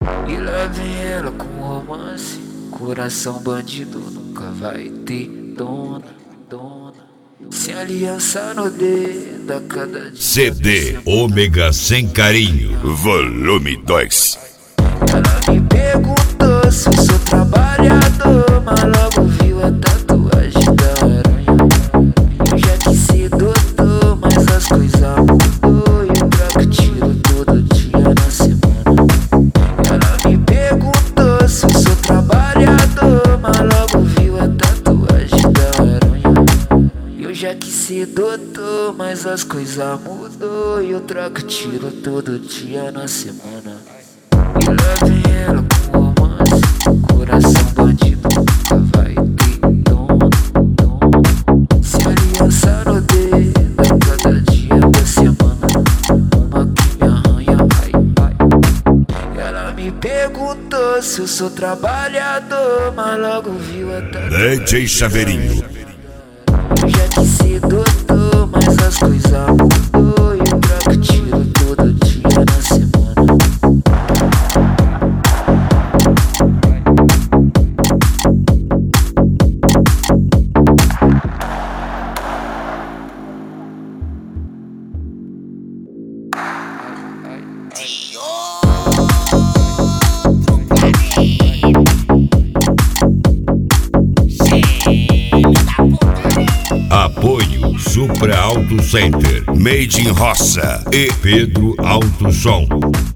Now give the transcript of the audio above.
E lá vem ela com romance. Coração bandido nunca vai ter dona, dona. Sem aliança no dedo a cada dia. CD Ômega Sem Carinho, volume 2. Ela me perguntou se eu sou trabalhador, mas logo viu a tatuagem da aranha. Eu já quis ser doutor, mas as coisas mudou. E eu troco tiro todo dia na semana. Ela me perguntou se eu sou trabalhador, mas logo viu a tatuagem da aranha. Eu já quis ser doutor, mas as coisas mudou. E eu troco tiro todo dia na semana. E lá vem ela com romance. Coração bandido nunca vai ter dono, dono. Se aliança no dedo a cada dia da semana. Uma que me arranha, vai. Ela me perguntou se eu sou trabalhador, mas logo viu a tatuagem. DJ Chaveirinho. Eu já quis ser doutor, mas as coisas mudou. E eu troco tiro todo dia na semana. Apoio Supra Auto Center, Made in Roça e Pedro Auto Som.